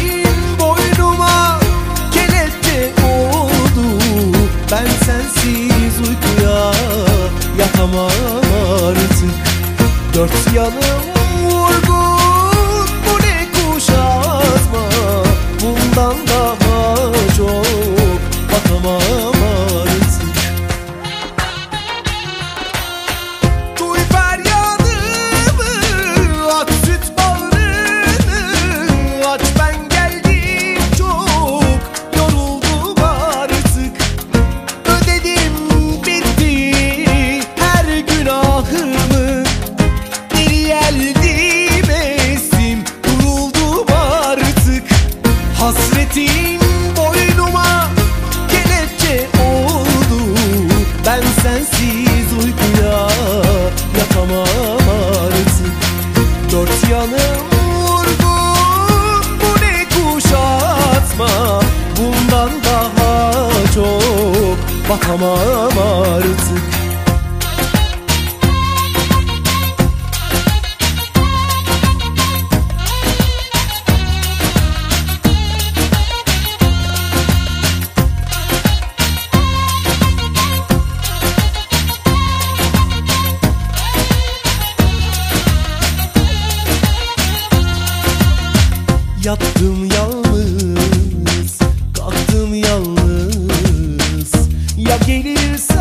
boynuma kelepçe oldu. Ben sensiz uykuya yatamam artık. Dört yanım vurgun, bu ne kuşatma. Bundan daha çok bakamam artık. Duy feryadımı, aç süt bağrını, aç ben geldim çok yoruldum artık. Ödedim bitti her günahımı, geri geldim estim duruldum artık. Hasretin boynuma kelepçe oldu. Ben sensiz uykuya yatamam artık. Dört yanım vurgun, bu ne kuşatma. Bundan daha çok bakamam artık. Yattım yalnız, kalktım yalnız. Ya gelirsem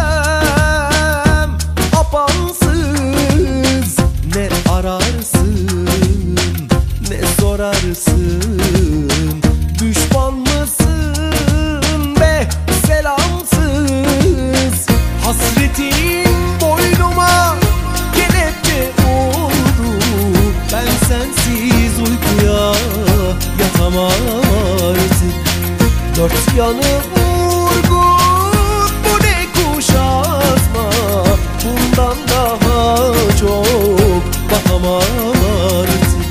apansız, ne ararsın ne sorarsın. Düşman mısın be selamsız. Hasretin boynuma kelepçe oldu. Ben sensiz uykuya yatamam artık. Dört yanım vurgun, bu ne kuşatma. Bundan daha çok bakamam artık.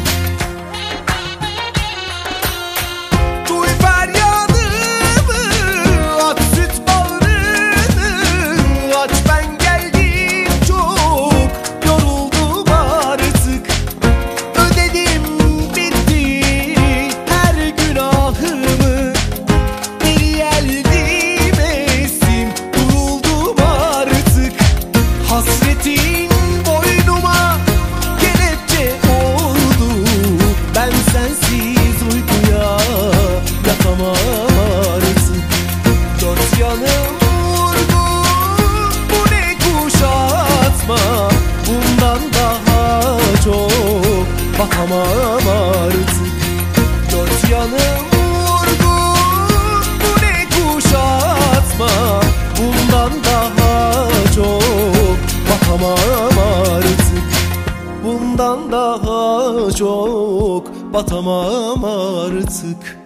Duy feryadımı, aç süt bağrını, aç ben geldim çok yoruldum artık. Ödedim bitti her günahımı, geri geldim estim duruldum artık. Hasretin boynuma kelepçe oldu. Ben sensiz uykuya yatamam artık. Dört yanım vurgun, bu ne kuşatma. Bundan daha çok bakamam artık. Dört yanım vurgun, bu ne kuşatma. Bundan daha çok bakamam artık. Bundan daha çok batamam artık.